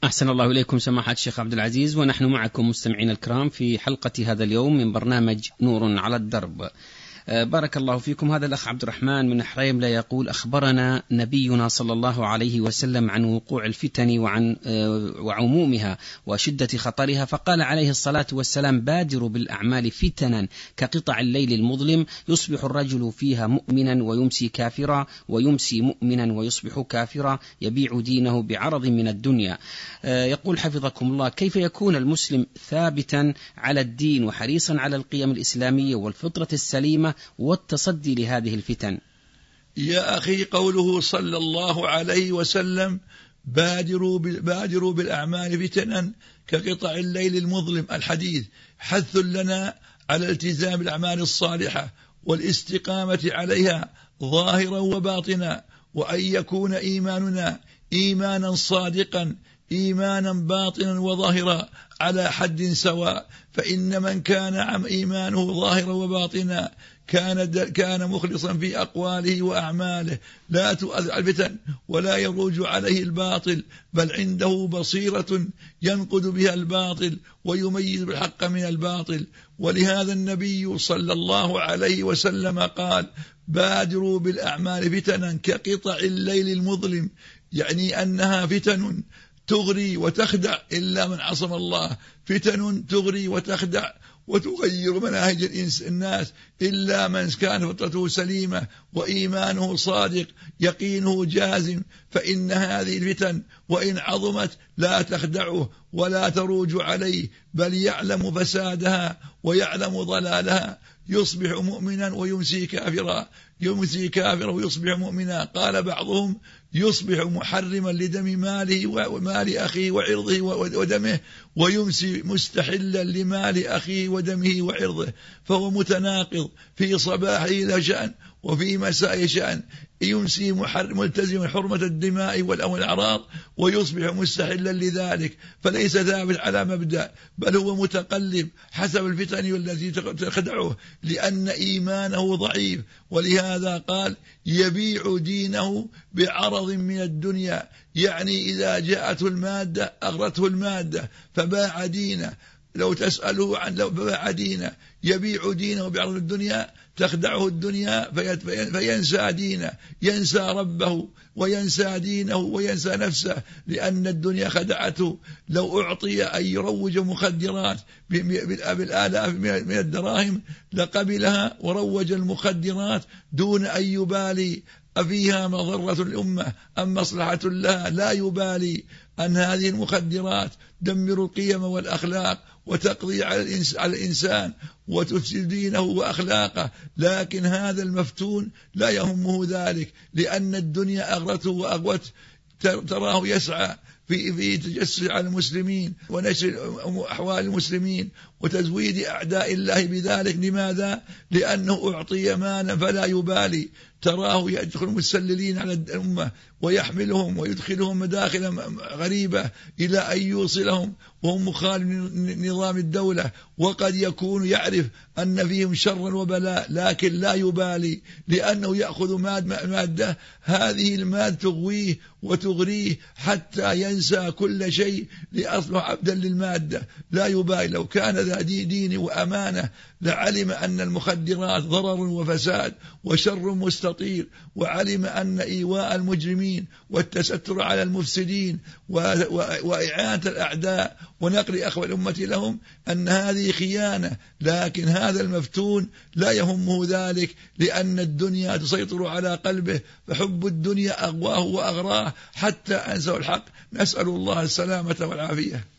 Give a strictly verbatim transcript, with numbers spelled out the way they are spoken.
أحسن الله إليكم سماحة الشيخ عبد العزيز، ونحن معكم مستمعين الكرام في حلقة هذا اليوم من برنامج نور على الدرب. بارك الله فيكم. هذا الأخ عبد الرحمن من حريملة يقول: أخبرنا نبينا صلى الله عليه وسلم عن وقوع الفتن وعن وعمومها وشدة خطرها، فقال عليه الصلاة والسلام: بادروا بالأعمال فتنا كقطع الليل المظلم، يصبح الرجل فيها مؤمنا ويمسي كافرا، ويمسي مؤمنا ويصبح كافرا، يبيع دينه بعرض من الدنيا. يقول حفظكم الله: كيف يكون المسلم ثابتا على الدين وحريصا على القيم الإسلامية والفطرة السليمة والتصدي لهذه الفتن؟ يا أخي، قوله صلى الله عليه وسلم: بادروا بادروا بالأعمال فتنا كقطع الليل المظلم، الحديث حث لنا على التزام الأعمال الصالحة والاستقامة عليها ظاهرا وباطنا، وأن يكون إيماننا إيمانا صادقا إيمانا باطنا وظاهرا على حد سواء، فإن من كان عم إيمانه ظاهرا وباطنا كان كان مخلصا في أقواله وأعماله، لا تؤذى الفتن ولا يروج عليه الباطل، بل عنده بصيرة ينقد بها الباطل ويميز الحق من الباطل. ولهذا النبي صلى الله عليه وسلم قال: بادروا بالأعمال فتنا كقطع الليل المظلم، يعني أنها فتن تغري وتخدع إلا من عصم الله، فتن تغري وتخدع وتغير مناهج الناس إلا من كان فطرته سليمة وإيمانه صادق يقينه جازم، فإن هذه الفتن وإن عظمت لا تخدعه ولا تروج عليه، بل يعلم فسادها ويعلم ضلالها، يصبح مؤمنا ويمسي كافرا، يمسي كافرا ويصبح مؤمنا. قال بعضهم: يصبح محرما لدم ماله ومال أخيه وعرضه ودمه، ويمسي مستحلا لمال أخيه ودمه وعرضه، فهو متناقض، في صباحه شأن وفي مساء شأن، يمسي ملتزم حرمة الدماء والأعراض ويصبح مستحلا لذلك، فليس ثابت على مبدأ، بل هو متقلب حسب الفتن التي تخدعه، لأن إيمانه ضعيف. ولهذا قال: يبيع دينه بعرض من الدنيا، يعني إذا جاءته المادة أغرته المادة فباع دينه. لو تسأله عن لو باع دينه، يبيع دينه بعرض الدنيا، تخدعه الدنيا فينسى دينه، ينسى ربه وينسى دينه وينسى نفسه، لأن الدنيا خدعته. لو أعطي أن يروج مخدرات بالآلاف من الدراهم لقبلها وروج المخدرات دون أن يبالي أفيها مضرة الأمة أم مصلحة لها، لا يبالي أن هذه المخدرات تدمر القيم والأخلاق وتقضي على الإنسان وتفسد دينه وأخلاقه. لكن هذا المفتون لا يهمه ذلك، لأن الدنيا أغرته وأغوت، تراه يسعى في في تجسس على المسلمين ونشر أحوال المسلمين وتزويد أعداء الله بذلك. لماذا؟ لأنه أعطي مالا فلا يبالي، تراه يدخل مسللين على الأمة ويحملهم ويدخلهم مداخل غريبة إلى أن يوصلهم وهم مخالف نظام الدولة، وقد يكون يعرف أن فيهم شرا وبلاء لكن لا يبالي، لأنه يأخذ مادة، هذه المادة تغويه وتغريه حتى ينسى كل شيء لأصبح عبدا للمادة، لا يبالي. لو كان ذا دين وأمانة لعلم أن المخدرات ضرر وفساد وشر مستطير، وعلم أن إيواء المجرمين والتستر على المفسدين وإعانة الأعداء ونقل أخوة الأمة لهم أن هذه خيانة. لكن هذا المفتون لا يهمه ذلك، لأن الدنيا تسيطر على قلبه، فحب الدنيا أغواه وأغراه حتى أنسوا الحق. نسأل الله السلامة والعافية.